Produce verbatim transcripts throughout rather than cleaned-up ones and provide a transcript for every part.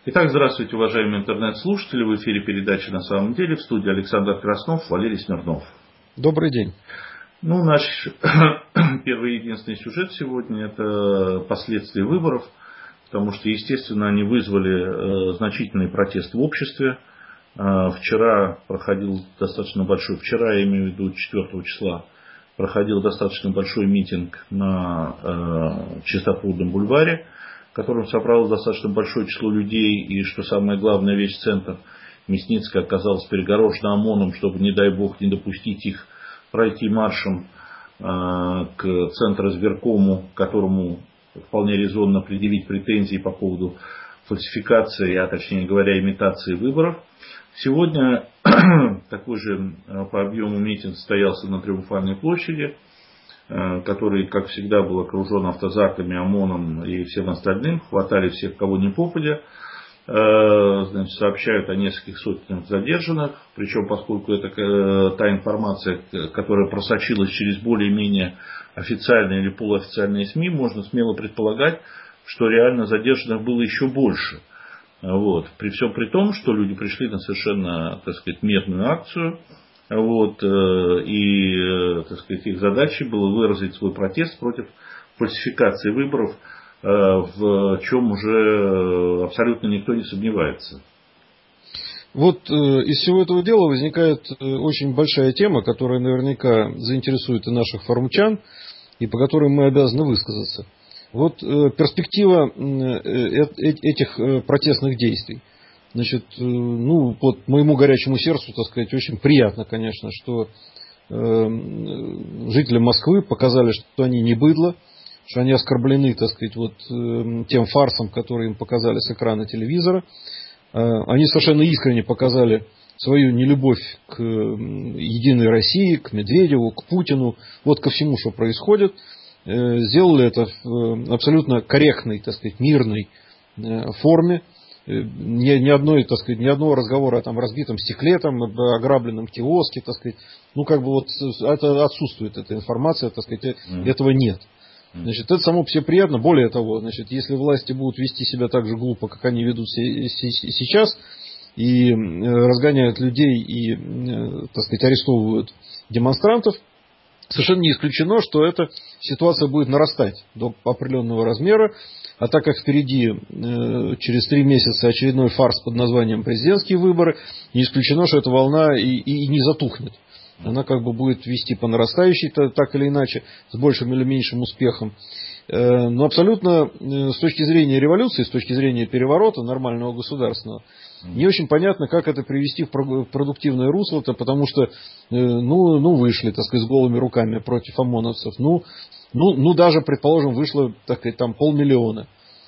Итак, здравствуйте, уважаемые интернет-слушатели. В эфире передачи «На самом деле». В студии Александр Краснов, Валерий Смирнов. Добрый день. Ну, наш первый и единственный сюжет сегодня – это последствия выборов, потому что, естественно, они вызвали э, значительный протест в обществе. Э, вчера проходил достаточно большой, вчера, я имею в виду четвёртого числа, проходил достаточно большой митинг на э, Чистопрудном бульваре, в котором собралось достаточно большое число людей, и, что самое главное, весь центр Мясницкой оказался перегорожен ОМОНом, чтобы, не дай бог, не допустить их пройти маршем э, к Центризбиркому, которому вполне резонно предъявить претензии по поводу фальсификации, а точнее говоря, имитации выборов. Сегодня такой же по объему митинг состоялся на Триумфальной площади, который, как всегда, был окружен автозаками, ОМОНом и всем остальным. Хватали всех, кого ни попадя. Значит, сообщают о нескольких сотнях задержанных. Причем, поскольку это та информация, которая просочилась через более-менее официальные или полуофициальные СМИ, можно смело предполагать, что реально задержанных было еще больше. Вот. При всем при том, что люди пришли на совершенно, так сказать, мирную акцию. Вот, и, так сказать, их задачей было выразить свой протест против фальсификации выборов, в чем уже абсолютно никто не сомневается. Вот из всего этого дела возникает очень большая тема, которая наверняка заинтересует и наших форумчан, и по которой мы обязаны высказаться. Вот перспектива этих протестных действий. Значит, ну, вот моему горячему сердцу, так сказать, очень приятно, конечно, что э, жители Москвы показали, что они не быдло, что они оскорблены, так сказать, вот э, тем фарсом, который им показали с экрана телевизора. Э, они совершенно искренне показали свою нелюбовь к э, Единой России, к Медведеву, к Путину, вот ко всему, что происходит. Э, сделали это в э, абсолютно корректной, так сказать, мирной э, форме. Ни, ни, одной, так сказать, ни одного разговора о там, разбитом стекле, там, ограбленном киоске, так сказать. Ну, как бы вот это отсутствует, эта информация, так сказать, mm. этого нет. Значит, это само по себе приятно. Более того, значит, если власти будут вести себя так же глупо, как они ведут сейчас, и разгоняют людей и, так сказать, арестовывают демонстрантов, совершенно не исключено, что эта ситуация будет нарастать до определенного размера. А так как впереди э, через три месяца очередной фарс под названием президентские выборы, не исключено, что эта волна и, и, и не затухнет. Она как бы будет вести по нарастающей, так или иначе, с большим или меньшим успехом. Э, но абсолютно э, с точки зрения революции, с точки зрения переворота нормального государственного, не очень понятно, как это привести в продуктивное русло-то, потому что, э, ну, ну, вышли, так сказать, с голыми руками против ОМОНовцев. Ну, ну, ну даже, предположим, вышло, так сказать, там полмиллиона.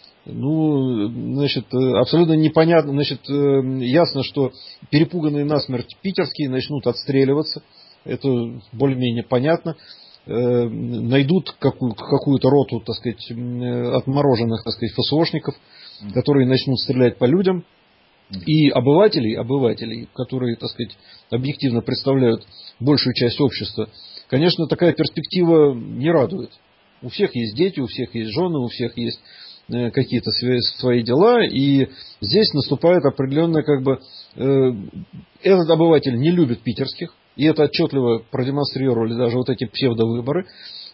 Ну, значит, абсолютно непонятно, значит, ясно, что перепуганные насмерть питерские начнут отстреливаться. Это более-менее понятно. Найдут какую- какую-то роту, так сказать, отмороженных, так сказать, ФСОшников, которые начнут стрелять по людям. И обывателей, обывателей, которые, так сказать, объективно представляют большую часть общества, конечно, такая перспектива не радует. У всех есть дети, у всех есть жены, у всех есть какие-то свои дела, и здесь наступает определенная, как бы, э, этот обыватель не любит питерских, и это отчетливо продемонстрировали даже вот эти псевдовыборы.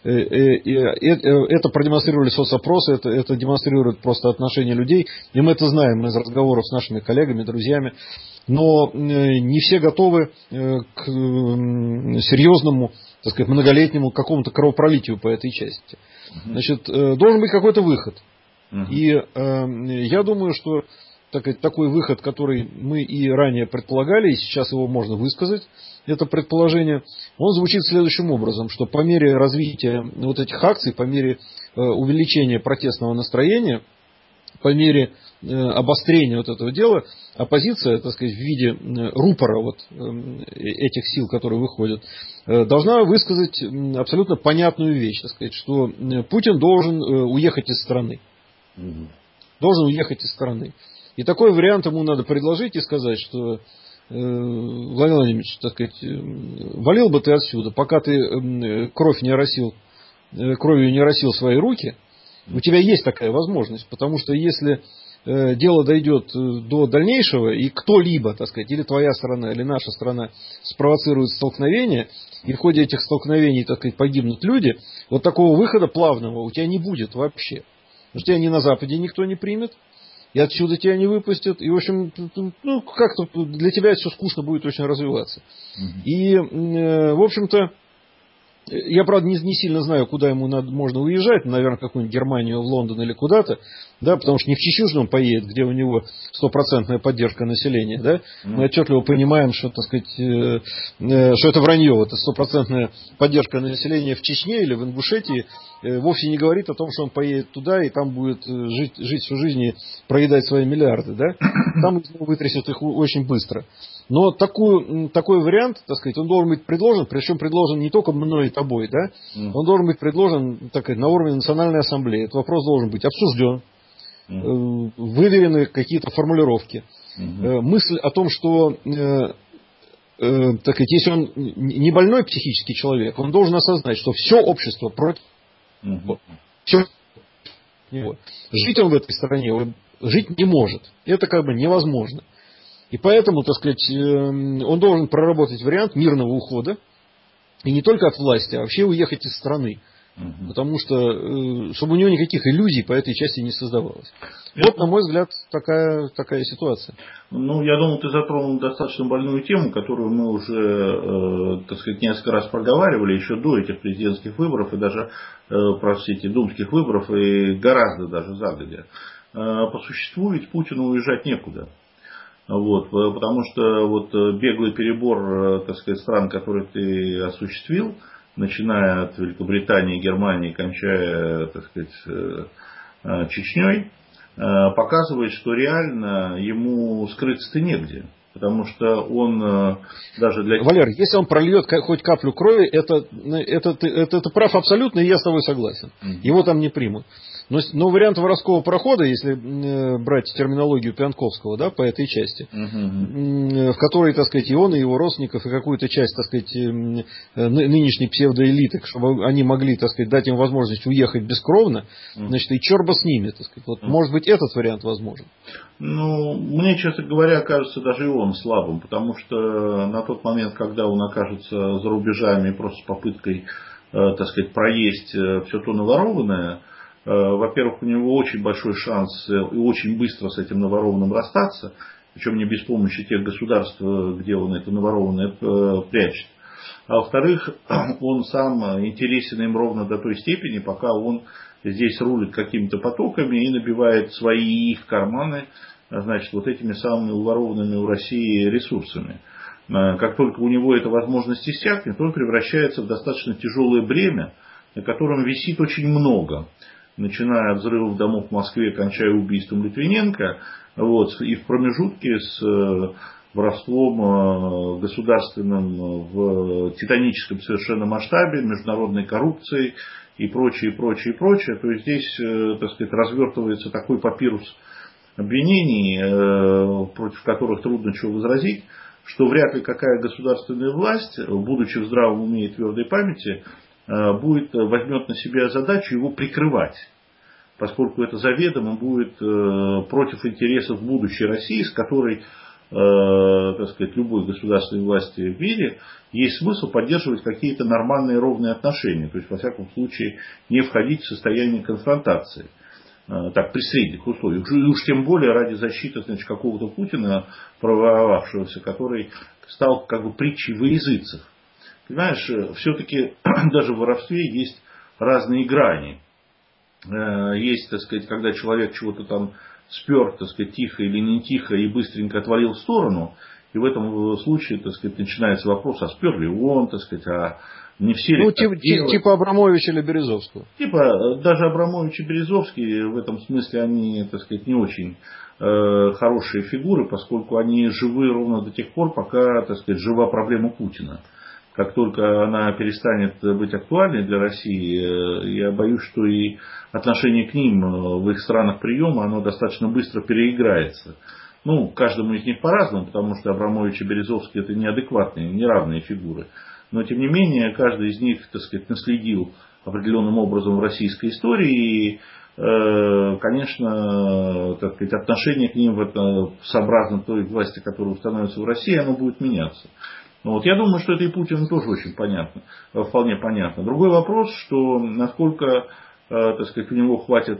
Это продемонстрировали соцопросы, это, это демонстрирует просто отношение людей, и мы это знаем из разговоров с нашими коллегами, друзьями. Но не все готовы к серьезному, так сказать, многолетнему какому-то кровопролитию по этой части. Значит, должен быть какой-то выход. И я думаю, что такой выход, который мы и ранее предполагали, и сейчас его можно высказать, это предположение, он звучит следующим образом, что по мере развития вот этих акций, по мере увеличения протестного настроения, по мере обострения вот этого дела, оппозиция, так сказать, в виде рупора вот этих сил, которые выходят, должна высказать абсолютно понятную вещь, так сказать, что Путин должен уехать из страны. Должен уехать из страны. И такой вариант ему надо предложить и сказать, что Владимир Владимирович, так сказать, валил бы ты отсюда, пока ты кровь не оросил, кровью не оросил свои руки. У тебя есть такая возможность, потому что если э, дело дойдет до дальнейшего, и кто-либо, так сказать, или твоя сторона, или наша сторона спровоцирует столкновение, и в ходе этих столкновений, так сказать, погибнут люди, вот такого выхода плавного у тебя не будет вообще. Потому что тебя ни на Западе никто не примет, и отсюда тебя не выпустят, и, в общем, ну, как-то для тебя все скучно будет очень развиваться. Mm-hmm. И, э, в общем-то, я, правда, не, не сильно знаю, куда ему надо, можно уезжать, наверное, в какую-нибудь Германию, в Лондон или куда-то, да, потому что не в Чечню же он поедет, где у него стопроцентная поддержка населения, да. Mm-hmm. Мы отчетливо понимаем, что, так сказать, э, э, что это вранье, это стопроцентная поддержка населения в Чечне или в Ингушетии э, вовсе не говорит о том, что он поедет туда и там будет жить, жить всю жизнь и проедать свои миллиарды, да. Там из него вытрясет их очень быстро. Но такую, такой вариант, так сказать, он должен быть предложен, причем предложен не только мной и тобой, да, mm. он должен быть предложен, так сказать, на уровне Национальной Ассамблеи. Этот вопрос должен быть обсужден, mm. э, выверены какие-то формулировки. Mm-hmm. Э, мысль о том, что, э, э, так сказать, если он не больной психический человек, он должен осознать, что все общество против него. Mm-hmm. Все. Жить он в этой стране он жить не может. Это как бы невозможно. И поэтому, так сказать, он должен проработать вариант мирного ухода. И не только от власти, а вообще уехать из страны. Угу. Потому что, чтобы у него никаких иллюзий по этой части не создавалось. Это... Вот, на мой взгляд, такая, такая ситуация. Ну, я думаю, ты затронул достаточно больную тему, которую мы уже, э, так сказать, несколько раз проговаривали еще до этих президентских выборов, и даже э, про все эти думских выборов, и гораздо даже загодя. Э, по существу ведь Путину уезжать некуда. Вот, потому что вот беглый перебор, так сказать, стран, которые ты осуществил, начиная от Великобритании, Германии, кончая, так сказать, Чечней, показывает, что реально ему скрыться-то негде. Потому что он даже для... Валер, если он прольет хоть каплю крови, это, это, это, это, это прав абсолютно, и я с тобой согласен. Mm-hmm. Его там не примут. Но, но вариант воровского прохода, если брать терминологию Пьянковского, да, по этой части, uh-huh. в которой, так сказать, и он, и его родственников, и какую-то часть, так сказать, нынешней псевдоэлиты, чтобы они могли, так сказать, дать им возможность уехать бескровно, uh-huh. значит, и черт бы с ними, так сказать. Вот, uh-huh. может быть, этот вариант возможен. Ну, мне, честно говоря, кажется даже и он слабым, потому что на тот момент, когда он окажется за рубежами просто с попыткой, так сказать, проесть все то наворованное, во-первых, у него очень большой шанс и очень быстро с этим наворованным расстаться, причем не без помощи тех государств, где он это наворованное прячет. А во-вторых, он сам интересен им ровно до той степени, пока он здесь рулит какими-то потоками и набивает свои их карманы, значит, вот этими самыми уворованными у России ресурсами. Как только у него эта возможность иссякнет, он превращается в достаточно тяжелое бремя, на котором висит очень много. Начиная от взрывов домов в Москве, кончая убийством Литвиненко, вот, и в промежутке с воровством государственным в титаническом совершенно масштабе, международной коррупцией и прочее, прочее, прочее. То есть здесь, так сказать, развертывается такой папирус обвинений, против которых трудно чего возразить, что вряд ли какая государственная власть, будучи в здравом уме и твердой памяти, будет, возьмет на себя задачу его прикрывать, поскольку это заведомо будет против интересов будущей России, с которой, так сказать, любой государственной власти в мире есть смысл поддерживать какие-то нормальные ровные отношения, то есть, во всяком случае, не входить в состояние конфронтации. Так, при средних условиях. И уж тем более ради защиты, значит, какого-то Путина, проворовавшегося, который стал как бы притчей во языцах. Понимаешь, все-таки даже в воровстве есть разные грани. Есть, так сказать, когда человек чего-то там спер, так сказать, тихо или не тихо и быстренько отвалил в сторону. И в этом случае, так сказать, начинается вопрос, а спер ли он, так сказать, а не все ли... Ну, типа, типа Абрамовича или Березовского. Типа, даже Абрамович и Березовский в этом смысле, они, так сказать, не очень э, хорошие фигуры, поскольку они живы ровно до тех пор, пока, так сказать, жива проблема Путина. Как только она перестанет быть актуальной для России, я боюсь, что и отношение к ним в их странах приема, оно достаточно быстро переиграется. Ну, каждому из них по-разному, потому что Абрамович и Березовский это неадекватные, неравные фигуры. Но, тем не менее, каждый из них, так сказать, наследил определенным образом в российской истории. И конечно, так сказать, отношение к ним сообразно той власти, которая установится в России, оно будет меняться. Вот. Я думаю, что это и Путину тоже очень понятно, вполне понятно. Другой вопрос, что насколько, так сказать, у него хватит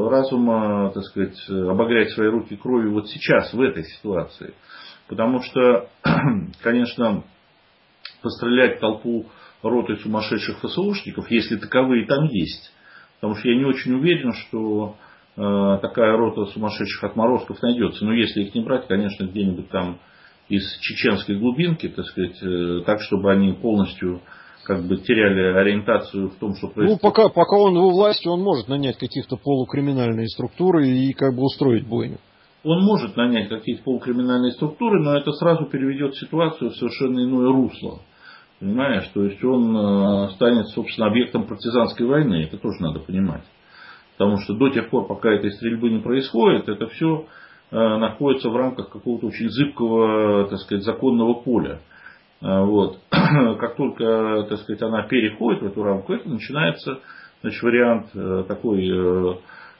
разума, так сказать, обогрять свои руки кровью вот сейчас, в этой ситуации. Потому что, конечно, пострелять в толпу ротой сумасшедших ФСУшников, если таковые там есть. Потому что я не очень уверен, что э, такая рота сумасшедших отморозков найдется. Но если их не брать, конечно, где-нибудь там из чеченской глубинки, так сказать, э, так, чтобы они полностью как бы теряли ориентацию в том, что происходит. Ну, пока, пока он во власти, он может нанять каких-то полукриминальные структуры и как бы устроить бойню. Он может нанять какие-то полукриминальные структуры, но это сразу переведет ситуацию в совершенно иное русло. Понимаешь, то есть он станет, собственно, объектом партизанской войны. Это тоже надо понимать. Потому что до тех пор, пока этой стрельбы не происходит, это все находится в рамках какого-то очень зыбкого, так сказать, законного поля. Вот. Как только, так сказать, она переходит в эту рамку, это начинается, значит, вариант такой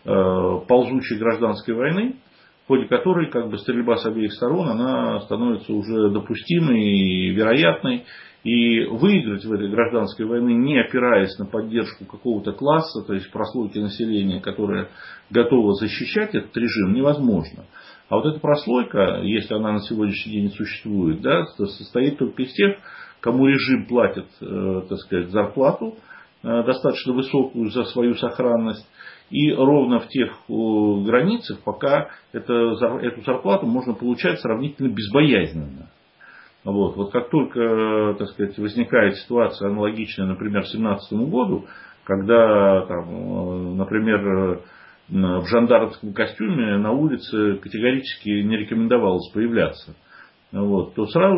ползучей гражданской войны, в ходе которой как бы стрельба с обеих сторон, она становится уже допустимой и вероятной. И выиграть в этой гражданской войне, не опираясь на поддержку какого-то класса, то есть прослойки населения, которая готова защищать этот режим, невозможно. А вот эта прослойка, если она на сегодняшний день существует, да, состоит только из тех, кому режим платит, э, так сказать, зарплату э, достаточно высокую за свою сохранность. И ровно в тех э, границах, пока это, эту зарплату можно получать сравнительно безбоязненно. Вот. Вот как только, так сказать, возникает ситуация аналогичная, например, семнадцатому году, когда, там, например, в жандармском костюме на улице категорически не рекомендовалось появляться, вот, то сразу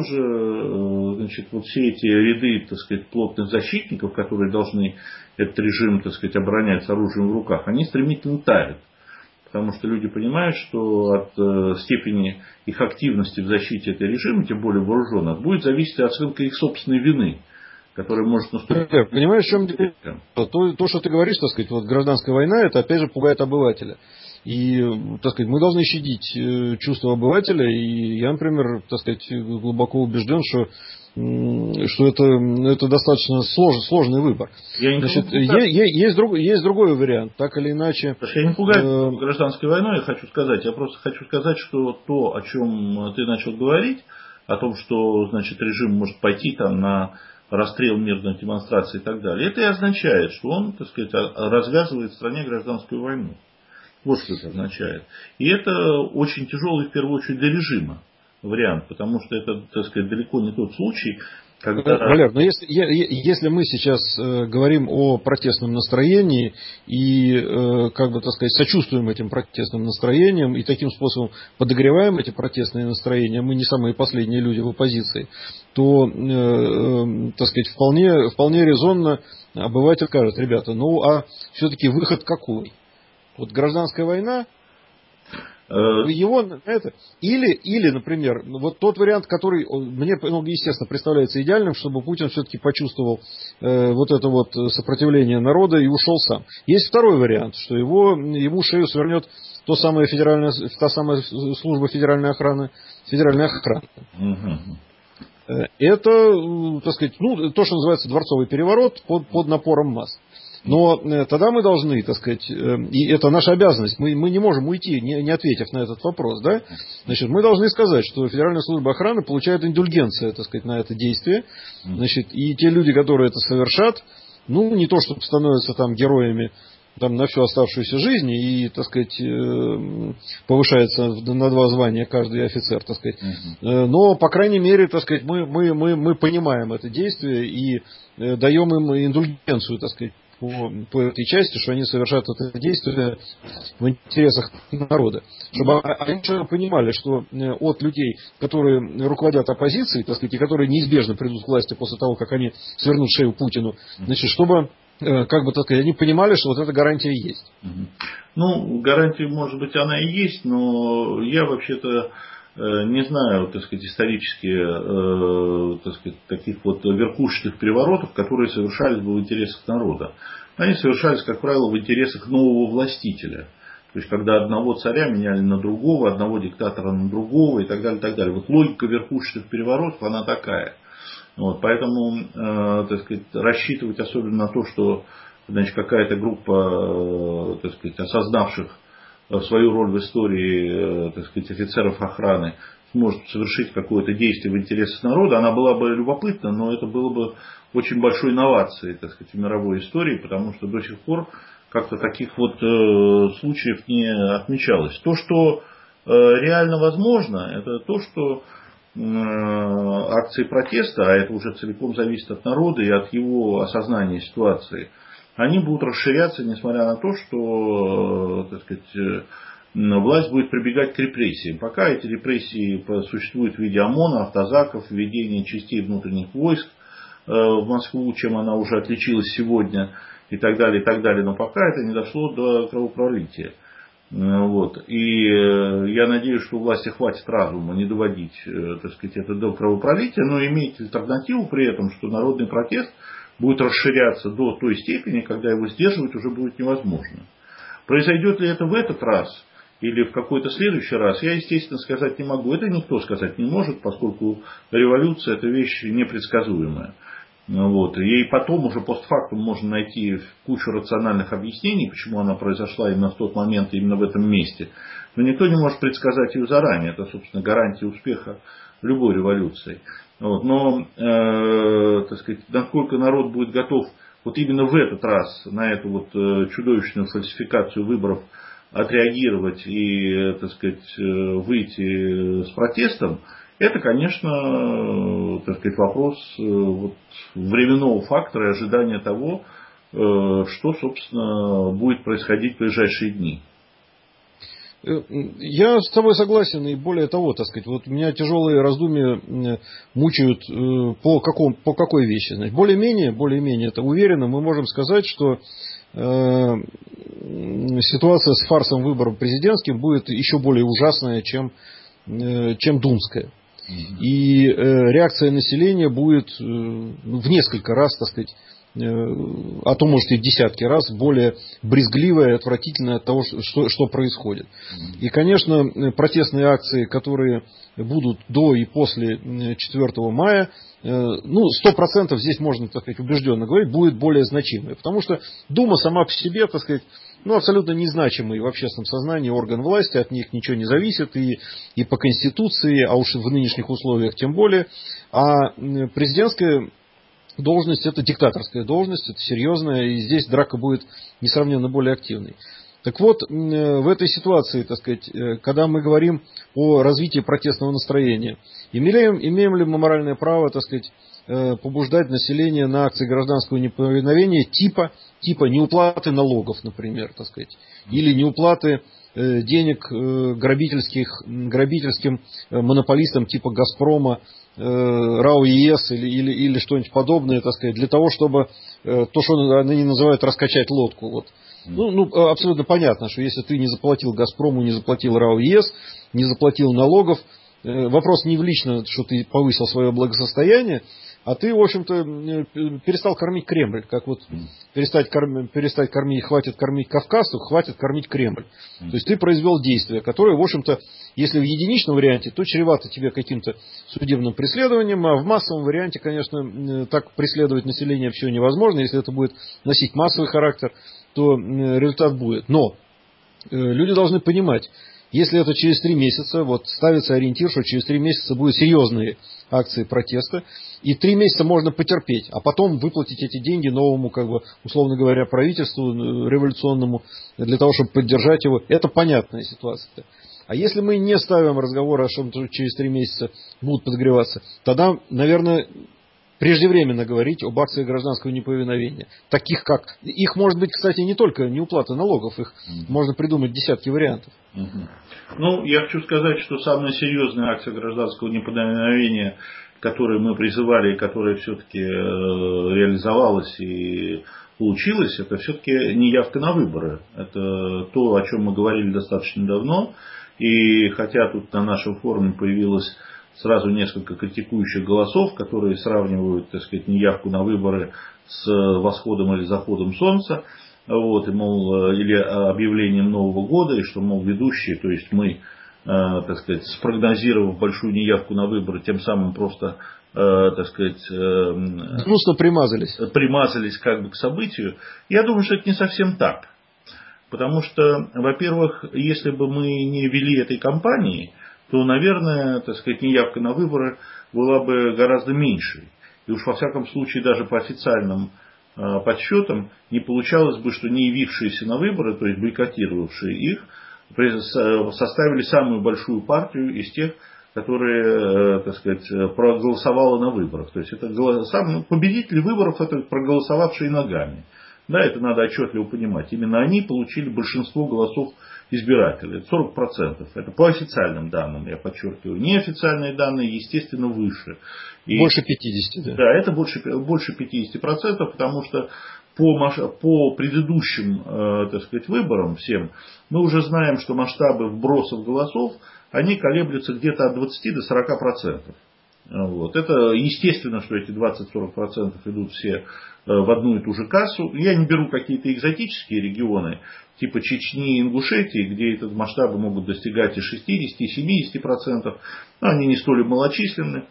же, значит, вот все эти ряды, так сказать, плотных защитников, которые должны этот режим, так сказать, оборонять с оружием в руках, они стремительно тают. Потому что люди понимают, что от э, степени их активности в защите этого режима, тем более вооруженных, будет зависеть оценка их собственной вины, которая может наступить. Понимаешь, в чем дело? То, то, что ты говоришь, так сказать, вот гражданская война, это опять же пугает обывателя. И, так сказать, мы должны щадить чувства обывателя. И я, например, так сказать, глубоко убежден, что, что это, это достаточно слож, сложный выбор. Значит, есть, есть, друг, есть другой вариант, так или иначе. Я не пугаю э... гражданской войной, я хочу сказать. Я просто хочу сказать, что то, о чем ты начал говорить, о том, что, значит, режим может пойти там на расстрел мирных демонстраций и так далее, это и означает, что он, так сказать, развязывает в стране гражданскую войну. Вот что это означает. И это очень тяжелый, в первую очередь, для режима вариант, потому что это, так сказать, далеко не тот случай, когда... Валер, но если, если мы сейчас э, говорим о протестном настроении и, э, как бы, так сказать, сочувствуем этим протестным настроениям и таким способом подогреваем эти протестные настроения, мы не самые последние люди в оппозиции, то, э, э, так сказать, вполне, вполне резонно обыватель скажет: ребята, ну а все-таки выход какой? Вот гражданская война, его это, или, или, например, вот тот вариант, который мне, ну, естественно, представляется идеальным, чтобы Путин все-таки почувствовал э, вот это вот сопротивление народа и ушел сам. Есть второй вариант, что его, ему шею свернет то самое федеральная, та самая служба федеральной охраны, федеральная охрана. Угу. Это, так сказать, ну, то, что называется дворцовый переворот под, под напором масс. Но тогда мы должны, так сказать, и это наша обязанность, мы, мы не можем уйти, не, не ответив на этот вопрос, да? Значит, мы должны сказать, что Федеральная служба охраны получает индульгенцию, так сказать, на это действие. Значит, и те люди, которые это совершат, ну, не то, чтобы становятся там героями там, на всю оставшуюся жизнь, и, так сказать, повышается на два звания каждый офицер, так сказать. Но, по крайней мере, так сказать, мы, мы, мы, мы понимаем это действие и даем им индульгенцию, так сказать, По, по этой части, что они совершают это действие в интересах народа. Чтобы они понимали, что от людей, которые руководят оппозицией, так сказать, и которые неизбежно придут к власти после того, как они свернут шею Путину, значит, чтобы, как бы, так сказать, они понимали, что вот эта гарантия есть. Ну, гарантия, может быть, она и есть, но я вообще-то не знаю, так сказать, исторически, э, так сказать, таких вот верхушечных переворотов, которые совершались бы в интересах народа. они совершались, как правило, в интересах нового властителя. То есть, когда одного царя меняли на другого, одного диктатора на другого и так далее, и так далее. Вот логика верхушечных переворотов, она такая. Вот, поэтому, э, так сказать, рассчитывать особенно на то, что, значит, какая-то группа, э, так сказать, осознавших свою роль в истории, э, так сказать, офицеров охраны сможет совершить какое-то действие в интересах народа, она была бы любопытна, но это было бы очень большой инновацией, так сказать, в мировой истории, потому что до сих пор как-то таких вот э, случаев не отмечалось. То, что э, реально возможно, это то, что э, акции протеста, а это уже целиком зависит от народа и от его осознания ситуации, они будут расширяться, несмотря на то, что, э, так сказать, э, власть будет прибегать к репрессиям. Пока эти репрессии существуют в виде ОМОНа, автозаков, введения частей внутренних войск э, в Москву, чем она уже отличилась сегодня, и так далее, и так далее. Но пока это не дошло до кровопролития. Вот. И я надеюсь, что у власти хватит разума не доводить, так сказать, это до кровопролития, но иметь альтернативу при этом, что народный протест будет расширяться до той степени, когда его сдерживать уже будет невозможно. Произойдет ли это в этот раз или в какой-то следующий раз, я, естественно, сказать не могу. Это никто сказать не может, поскольку революция – это вещь непредсказуемая. Вот. И потом уже постфактум можно найти кучу рациональных объяснений, почему она произошла именно в тот момент, именно в этом месте. Но никто не может предсказать ее заранее. Это, собственно, гарантия успеха любой революции. Вот. Но, э, так сказать, насколько народ будет готов вот именно в этот раз на эту вот чудовищную фальсификацию выборов отреагировать и, так сказать, выйти с протестом, это, конечно, так сказать, вопрос вот временного фактора и ожидания того, что, собственно, будет происходить в ближайшие дни. Я с тобой согласен, и более того, так сказать, вот меня тяжелые раздумья мучают по, каком, по какой вещи. Значит, более-менее, более-менее это уверенно мы можем сказать, что э, ситуация с фарсом выборов президентским будет еще более ужасная, чем, э, чем думская. И э, реакция населения будет э, в несколько раз, так сказать, э, а то может и в десятки раз более брезгливая и отвратительная от того, что, что происходит. И, конечно, протестные акции, которые будут до и после четвёртого мая, э, ну, сто процентов здесь можно, так сказать, убежденно говорить, будет более значимые. Потому что Дума сама по себе, так сказать, ну, абсолютно незначимый в общественном сознании орган власти, от них ничего не зависит, и, и по Конституции, а уж в нынешних условиях тем более. А президентская должность – это диктаторская должность, это серьезная, и здесь драка будет несравненно более активной. Так вот, в этой ситуации, так сказать, когда мы говорим о развитии протестного настроения, имеем, имеем ли мы моральное право, так сказать, побуждать население на акции гражданского неповиновения типа, типа неуплаты налогов, например, так сказать, или неуплаты денег грабительских, грабительским монополистам типа Газпрома, РАО ЕС или, или, или что-нибудь подобное, так сказать, для того, чтобы то, что они называют раскачать лодку. Вот. Ну, ну, абсолютно понятно, что если ты не заплатил Газпрому, не заплатил РАО ЕС, не заплатил налогов, вопрос не в лично, что ты повысил свое благосостояние, а ты, в общем-то, перестал кормить Кремль. Как вот перестать, корм... перестать кормить, хватит кормить Кавказ, то хватит кормить Кремль. То есть ты произвел действие, которое, в общем-то, если в единичном варианте, то чревато тебе каким-то судебным преследованием, а в массовом варианте, конечно, так преследовать население все невозможно. Если это будет носить массовый характер, то результат будет. Но люди должны понимать, если это через три месяца, вот ставится ориентир, что через три месяца будут серьезные акции протеста, и три месяца можно потерпеть, а потом выплатить эти деньги новому, как бы, условно говоря, правительству революционному, для того, чтобы поддержать его. Это понятная ситуация. А если мы не ставим разговор о том, что через три месяца будут подогреваться, тогда, наверное, преждевременно говорить об акциях гражданского неповиновения. Таких как... Их может быть, кстати, не только неуплата налогов, их mm-hmm. можно придумать десятки вариантов. Mm-hmm. Ну, я хочу сказать, что самая серьезная акция гражданского неповиновения, которую мы призывали и которая все-таки э, реализовалась и получилась, это все-таки не явка на выборы. Это то, о чем мы говорили достаточно давно. И хотя тут на нашем форуме появилось сразу несколько критикующих голосов, которые сравнивают, так сказать, неявку на выборы с восходом или заходом солнца. Вот, и, мол, или объявлением Нового года, и что, мол, ведущие, то есть мы, так сказать, спрогнозировав большую неявку на выборы, тем самым просто, так сказать, гнусно примазались. примазались как бы к событию. Я думаю, что это не совсем так. Потому что, во-первых, если бы мы не вели этой кампании, то, наверное, так сказать, неявка на выборы была бы гораздо меньшей. И уж во всяком случае, даже по официальным э, подсчетам, не получалось бы, что не явившиеся на выборы, то есть бойкотировавшие их, составили самую большую партию из тех, которые, э, так сказать, проголосовала на выборах. То есть это сам победитель выборов, это проголосовавшие ногами. Да, это надо отчетливо понимать. Именно они получили большинство голосов избирателей. Это сорок процентов. Это по официальным данным, я подчеркиваю. Неофициальные данные, естественно, выше. И, больше пятидесяти, да? Да, это больше, больше пятидесяти процентов, потому что по, по предыдущим, э, так сказать, выборам всем, мы уже знаем, что масштабы вбросов голосов, они колеблются где-то от двадцати до сорока процентов. Вот. Это естественно, что эти двадцать-сорок процентов идут все в одну и ту же кассу. Я не беру какие-то экзотические регионы, типа Чечни и Ингушетии, где эти масштабы могут достигать и шестидесяти, и семидесяти процентов. Но они не столь малочисленны.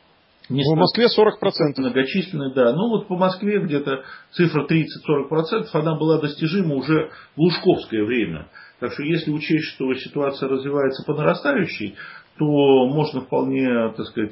Не в Москве сорок процентов. Многочисленны, да. Ну вот по Москве где-то цифра тридцать-сорок процентов, она была достижима уже в лужковское время. Так что если учесть, что ситуация развивается по нарастающей, то можно вполне, так сказать,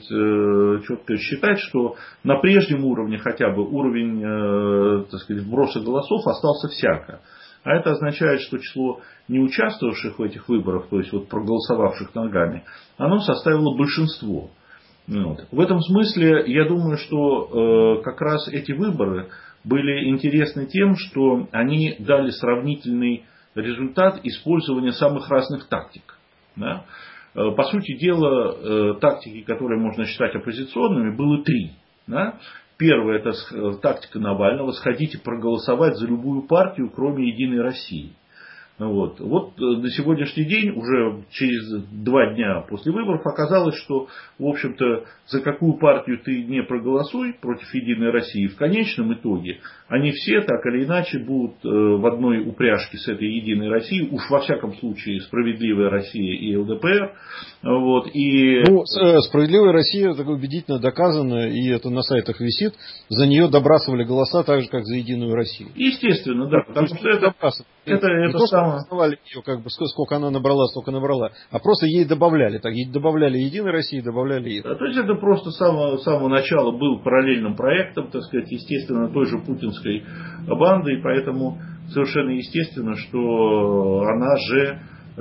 четко считать, что на прежнем уровне хотя бы уровень, так сказать, вброса голосов остался всяко. А это означает, что число не участвовавших в этих выборах, то есть вот проголосовавших ногами, оно составило большинство. Вот. В этом смысле я думаю, что э, как раз эти выборы были интересны тем, что они дали сравнительный результат использования самых разных тактик. Да? По сути дела, тактики, которые можно считать оппозиционными, было три. Да? Первая — это тактика Навального: сходите проголосовать за любую партию, кроме Единой России. Вот. Вот на сегодняшний день, уже через два дня после выборов, оказалось, что, в общем-то, за какую партию ты не проголосуй против Единой России, в конечном итоге они все так или иначе будут в одной упряжке с этой Единой Россией, уж во всяком случае Справедливая Россия и ЛДПР. Вот. И... Ну, Справедливая Россия, это убедительно доказано, и это на сайтах висит, за нее добрасывали голоса так же, как за Единую Россию. Естественно, да, потому что это, это, это самое... ее, как бы, сколько она набрала, столько набрала, а просто ей добавляли. Так, ей добавляли Единой России, добавляли их. Да, то есть это просто с самого, с самого начала был параллельным проектом, так сказать, естественно, той же путинской банды, и поэтому совершенно естественно, что она же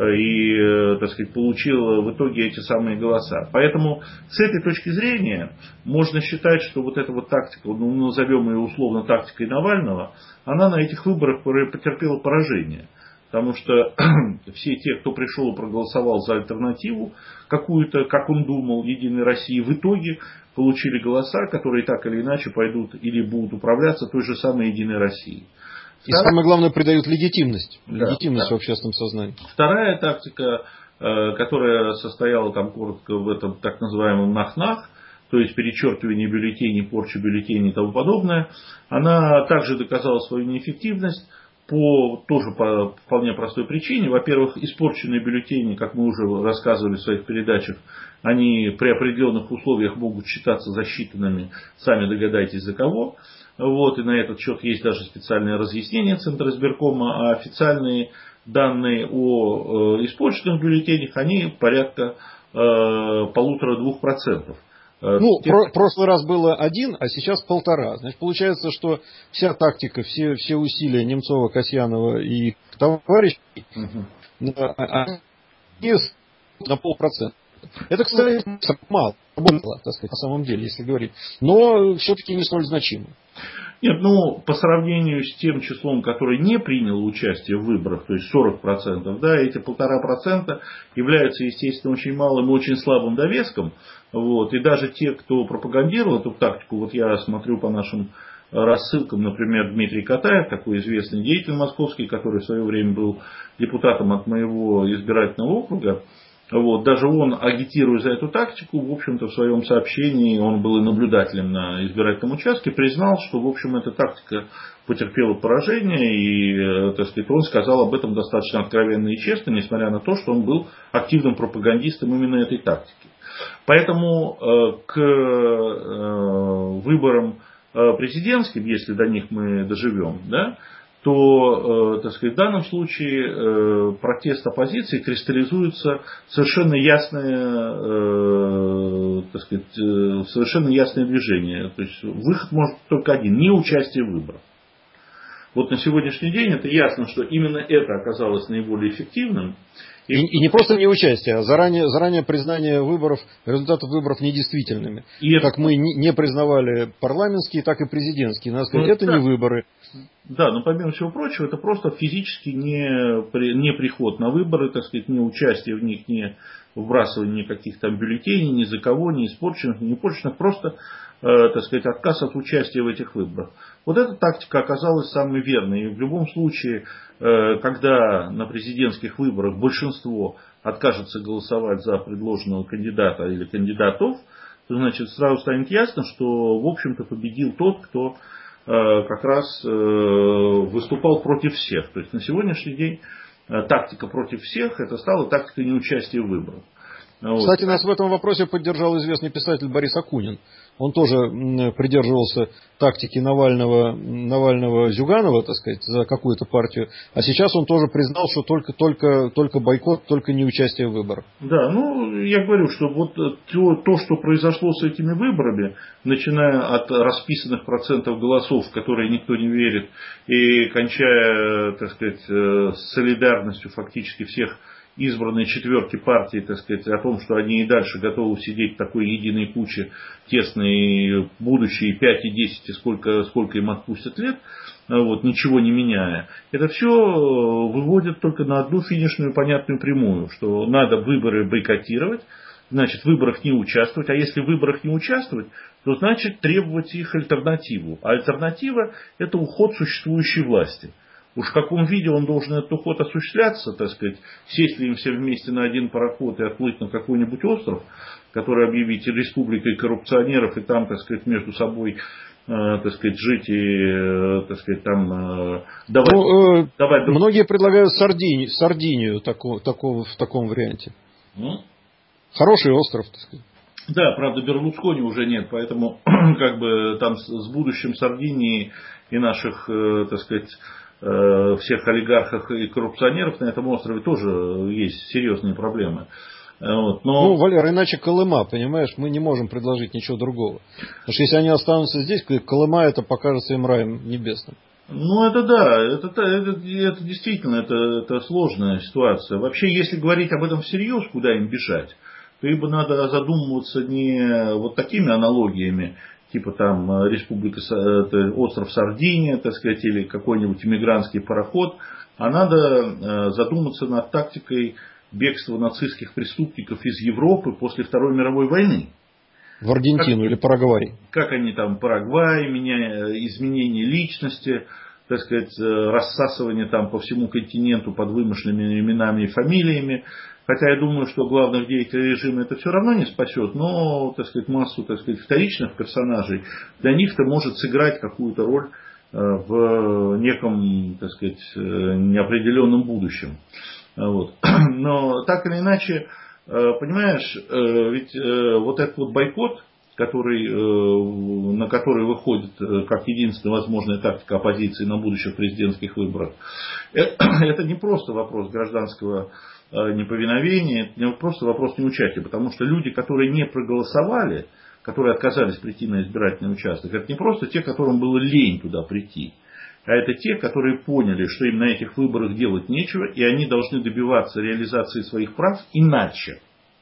и, так сказать, получила в итоге эти самые голоса. Поэтому с этой точки зрения можно считать, что вот эта вот тактика, ну, назовем ее условно тактикой Навального, она на этих выборах потерпела поражение. Потому что все те, кто пришел и проголосовал за альтернативу, какую-то, как он думал, Единой России, в итоге получили голоса, которые так или иначе пойдут или будут управляться той же самой Единой Россией. И самое главное, придают легитимность. Да, легитимность да. в общественном сознании. Вторая тактика, которая состояла там коротко в этом так называемом нах-нах, то есть перечеркивание бюллетеней, порча бюллетеней и тому подобное, она также доказала свою неэффективность. По тоже по вполне простой причине. Во-первых, испорченные бюллетени, как мы уже рассказывали в своих передачах, они при определенных условиях могут считаться засчитанными, сами догадайтесь за кого. Вот, и на этот счет есть даже специальное разъяснение Центра избиркома, а официальные данные о э, испорченных бюллетенях, они порядка э, полутора-двух процентов. Ну, в про- прошлый раз было один, а сейчас полтора. Значит, получается, что вся тактика, все, все усилия Немцова, Касьянова и товарищей, угу. они на полпроцента. Это, кстати, мало, так сказать, на самом деле, если говорить. Но все-таки не столь значимо. Нет, ну, по сравнению с тем числом, которое не приняло участие в выборах, то есть сорок процентов, да, эти полтора процента являются, естественно, очень малым и очень слабым довеском. Вот, и даже те, кто пропагандировал эту тактику, вот я смотрю по нашим рассылкам, например, Дмитрий Катаев, такой известный деятель московский, который в свое время был депутатом от моего избирательного округа, Вот, даже он, агитируя за эту тактику, в общем-то, в своем сообщении, он был и наблюдателем на избирательном участке, признал, что, в общем, эта тактика потерпела поражение, и, так сказать, он сказал об этом достаточно откровенно и честно, несмотря на то, что он был активным пропагандистом именно этой тактики. Поэтому к выборам президентским, если до них мы доживем, да, то, так сказать, в данном случае протест оппозиции кристаллизуется в совершенно ясное, так сказать, совершенно ясное движение. То есть выход может только один – не участие в выборах. Вот на сегодняшний день это ясно, что именно это оказалось наиболее эффективным. И, и не просто не участие, а заранее, заранее признание выборов, результатов выборов недействительными. И как это... мы не признавали парламентские, так и президентские. Надо сказать, ну, это да. не выборы. Да, но помимо всего прочего, это просто физически не, не приход на выборы, так сказать, не участие в них, не вбрасывание никаких там бюллетеней, ни за кого, ни испорченных, ни непорченных, просто, э, так сказать, отказ от участия в этих выборах. Вот эта тактика оказалась самой верной. И в любом случае, э, когда на президентских выборах большинство откажется голосовать за предложенного кандидата или кандидатов, то, значит, сразу станет ясно, что, в общем-то, победил тот, кто как раз выступал против всех. То есть на сегодняшний день тактика против всех это стала тактикой неучастия в выборах. Кстати, вот. Нас в этом вопросе поддержал известный писатель Борис Акунин. Он тоже придерживался тактики Навального, Навального-Зюганова, так сказать, за какую-то партию. А сейчас он тоже признал, что только, только, только бойкот, только не участие в выборах. Да, ну, я говорю, что вот то, то, что произошло с этими выборами, начиная от расписанных процентов голосов, в которые никто не верит, и кончая, так сказать, солидарностью фактически всех избранной четверки партий, так сказать, о том, что они и дальше готовы сидеть в такой единой куче тесной будущее, пять и десять, и сколько, сколько им отпустят лет, вот, ничего не меняя. Это все выводит только на одну финишную понятную прямую, что надо выборы бойкотировать, значит, в выборах не участвовать, а если в выборах не участвовать, то значит требовать их альтернативу. А альтернатива – это уход существующей власти. Уж в каком виде он должен этот уход осуществляться, так сказать, сесть ли им все вместе на один пароход и отплыть на какой-нибудь остров, который объявить республикой коррупционеров, и там, так сказать, между собой, э, так сказать, жить и, э, так сказать, там э, давать... Ну, э, давать... Многие предлагают Сардинию, Сардинию такого, такого, в таком варианте. Ну? Хороший остров, так сказать. Да, правда, Берлускони уже нет, поэтому как бы там с будущим Сардинии и наших, э, так сказать, всех олигархов и коррупционеров на этом острове тоже есть серьезные проблемы. Вот, но... Ну, Валера, иначе Колыма, понимаешь, мы не можем предложить ничего другого. Потому что если они останутся здесь, Колыма это покажется им раем небесным. Ну, это да, это, это, это действительно это, это сложная ситуация. Вообще, если говорить об этом всерьез, куда им бежать, то либо надо задумываться не вот такими аналогиями, типа там республика, остров Сардиния, так сказать, или какой-нибудь иммигрантский пароход, а надо задуматься над тактикой бегства нацистских преступников из Европы после Второй мировой войны. В Аргентину как, или Парагвай. Как они там, Парагвай, меняя, изменение личности, так сказать, рассасывание там по всему континенту под вымышленными именами и фамилиями. Хотя я думаю, что главных деятелей режима это все равно не спасет, но, так сказать, массу, так сказать, вторичных персонажей для них-то может сыграть какую-то роль в неком, так сказать, неопределенном будущем. Вот. Но так или иначе, понимаешь, ведь вот этот вот бойкот, который, на который выходит как единственная возможная тактика оппозиции на будущих президентских выборах, это не просто вопрос гражданского неповиновения, это не просто вопрос неучастия, потому что люди, которые не проголосовали, которые отказались прийти на избирательный участок, это не просто те, которым было лень туда прийти, а это те, которые поняли, что им на этих выборах делать нечего, и они должны добиваться реализации своих прав иначе.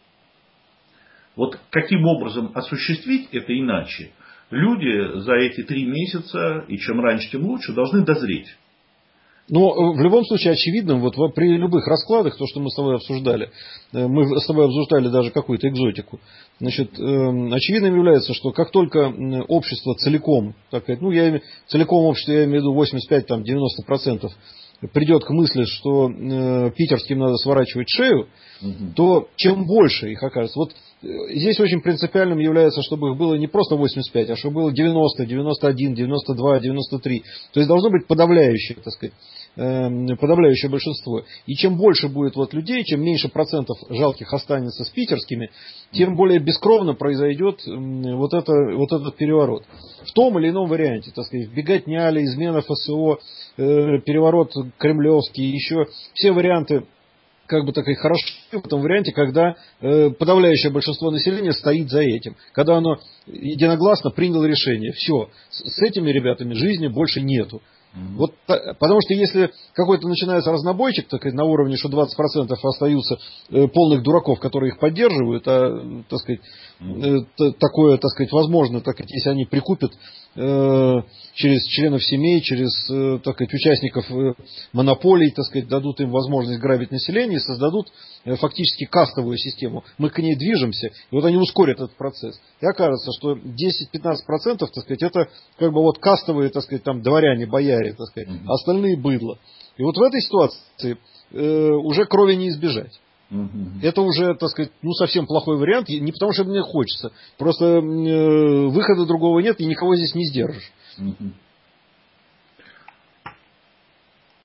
Вот каким образом осуществить это иначе, люди за эти три месяца, и чем раньше, тем лучше, должны дозреть. Но в любом случае очевидно, вот при любых раскладах, то, что мы с тобой обсуждали, мы с тобой обсуждали даже какую-то экзотику, значит, очевидным является, что как только общество целиком, так сказать, ну, я, целиком общество, я имею в виду восемьдесят пять - девяносто процентов придет к мысли, что э, питерским надо сворачивать шею, угу. то чем больше их окажется. Вот э, здесь очень принципиальным является, чтобы их было не просто восемьдесят пять, а чтобы было девяносто, девяносто один, девяносто два, девяносто три. То есть должно быть подавляющее, так сказать, э, подавляющее большинство. И чем больше будет вот людей, чем меньше процентов жалких останется с питерскими, тем более бескровно произойдет э, вот, это, вот этот переворот. В том или ином варианте, так сказать, беготня ли, измена ФСО, э, переворот кремлевский, еще все варианты, как бы так и хорошо в этом варианте, когда э, подавляющее большинство населения стоит за этим, когда оно единогласно приняло решение. Все, с, с этими ребятами жизни больше нету. Mm-hmm. Вот, потому что если какой-то начинается разнобойчик, так сказать, на уровне, что двадцать процентов остаются э, полных дураков, которые их поддерживают, а, так сказать, э, т- такое, так сказать, возможно, так сказать, если они прикупят э, через членов семей, через, э, так сказать, участников э, монополий, так сказать, дадут им возможность грабить население и создадут э, фактически кастовую систему. Мы к ней движемся, и вот они ускорят этот процесс. И окажется, что десять-пятнадцать процентов, так сказать, это как бы вот кастовые, так сказать, там дворяне, бояре, так сказать, mm-hmm. а остальные быдло. И вот в этой ситуации э, уже крови не избежать. Mm-hmm. Это уже, так сказать, ну совсем плохой вариант, не потому что мне хочется, просто э, выхода другого нет и никого здесь не сдержишь. Mm-hmm.